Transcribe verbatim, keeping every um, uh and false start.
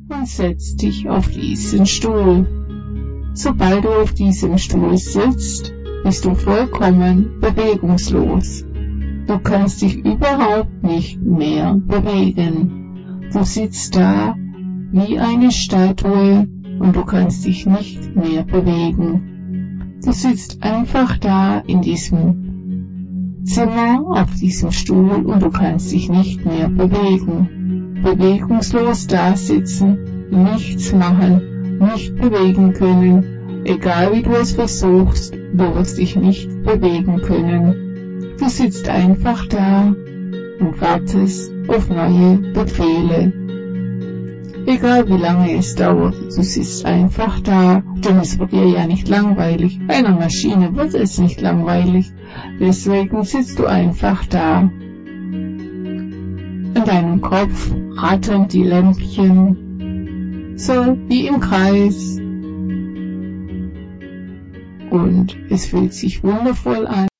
und setz dich auf diesen Stuhl. Sobald du auf diesem Stuhl sitzt, bist du vollkommen bewegungslos. Du kannst dich überhaupt nicht mehr bewegen. Du sitzt da wie eine Statue und du kannst dich nicht mehr bewegen. Du sitzt einfach da in diesem Zimmer auf diesem Stuhl und du kannst dich nicht mehr bewegen. Bewegungslos da sitzen, nichts machen, nicht bewegen können, egal wie du es versuchst, du wirst dich nicht bewegen können. Du sitzt einfach da und wartest auf neue Befehle. Egal wie lange es dauert, du sitzt einfach da, denn es wird dir ja nicht langweilig. Einer Maschine wird es nicht langweilig, deswegen sitzt du einfach da. In deinem Kopf rattern die Lämpchen, so wie im Kreis. Und es fühlt sich wundervoll an.